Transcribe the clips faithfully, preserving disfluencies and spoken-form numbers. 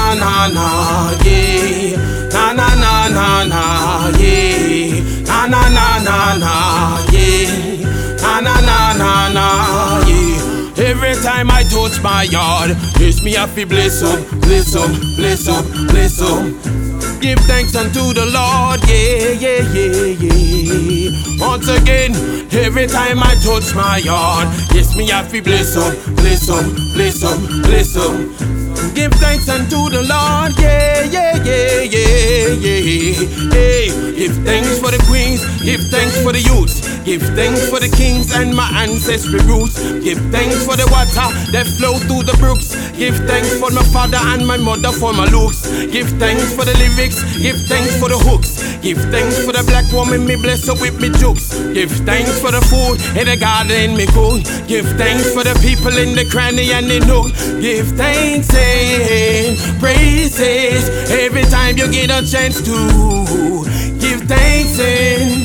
na na na, yeah. Na na na na na, yeah. Na na na na na, yeah. Na na na na na, yeah. Every time I touch my yard, yes, me happy bless up, bless up, bless up, bless up. Give thanks unto the Lord, yeah, yeah, yeah, yeah. Once again, every time I touch my yard, yes, me happy bless up, bless up, bless up, bless up. Give thanks unto the Lord, yeah, yeah, yeah, yeah, yeah. Hey, give thanks for the queens, give thanks for the youths, give thanks for the kings and my ancestry roots. Give thanks for the water that flow through the brooks. Give thanks for my father and my mother for my looks. Give thanks for the lyrics, give thanks for the hooks. Give thanks for the black woman me bless her with me jokes. Give thanks for the food in the garden me cook. Give thanks for the people in the cranny and the nook. Give thanks and praises every time you get a chance to. Give thanks and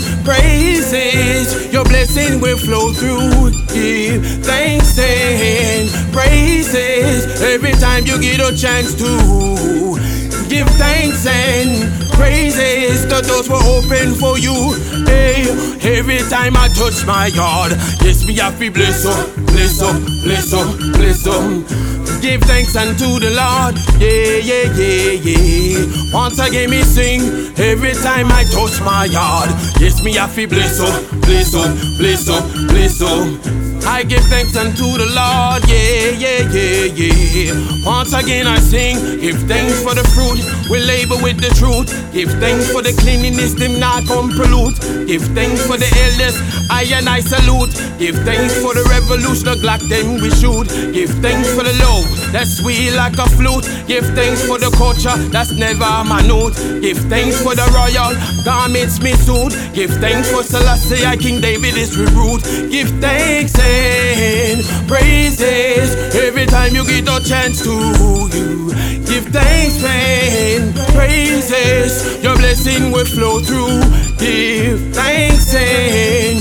praises, your blessing will flow through. Give thanks and praises every time you get a chance to. Give thanks and praises, the doors were open for you. Hey, every time I touch my yard, yes, me happy bless up, bless up, bless up, bless up. Give thanks unto the Lord, yeah, yeah, yeah, yeah. Once again me sing, every time I touch my yard, yes, me happy bless up, bless up, bless up, bless up. I give thanks unto the Lord, yeah, yeah, yeah, yeah. Once again I sing, give thanks for the fruit, we labor with the truth. Give thanks for the cleanliness, them not come pollute. Give thanks for the elders, I and I salute. Give thanks for the revolution, the Glock them we shoot. Give thanks for the love, that's sweet like a flute. Give thanks for the culture, that's never minute. Give thanks for the royal garments me suit. Give thanks for Selassie, I King David is root. Give thanks and praises every time you get a chance to. You give thanks and praises, your blessing will flow through. Give thanks and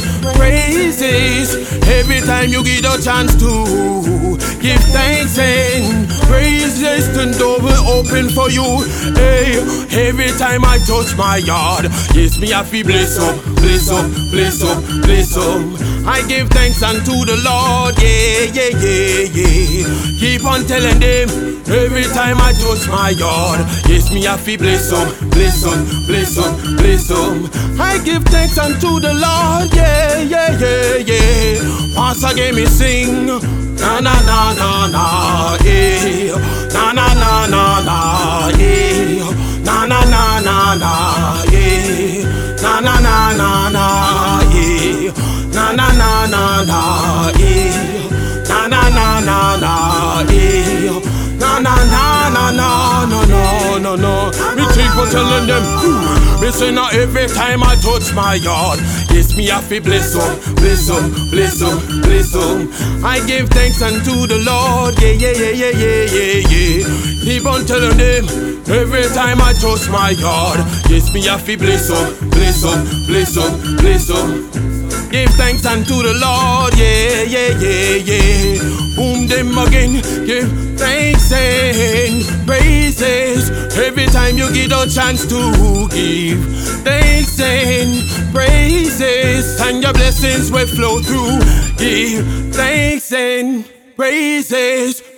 praises every time you get a chance to. Give thanks and praises, the door will open for you. Hey, every time I touch my yard, yes, me happy bless up, bless up, bless up, bless up. I give thanks unto the Lord, yeah, yeah, yeah, yeah. Keep on telling them, every time I touch my yard, yes, me happy bless up, bless up, bless up, bless up. I give thanks unto the Lord, yeah, yeah, yeah, yeah. Once again me sing, na na na na na, yeah. Na na na na na, yeah. Na na na na na, yeah. Na na na na na, yeah. Na na na na na, yeah. Na na na na na, yeah. Na na na na na no no no no. Me think for telling them, me say now every time I touch my yard, yes, me happy bless up, bless up, bless up, bless up. I give thanks unto the Lord, yeah, yeah, yeah, yeah, yeah, yeah, yeah. Keep on telling them, every time I touch my yard, yes, me happy bless up, bless up, bless up, bless up. Give thanks unto the Lord, yeah, yeah, yeah, yeah. Boom them again, give thanks and praises every time you get a chance to. Give thanks and praises, and your blessings will flow through. Give thanks and praises.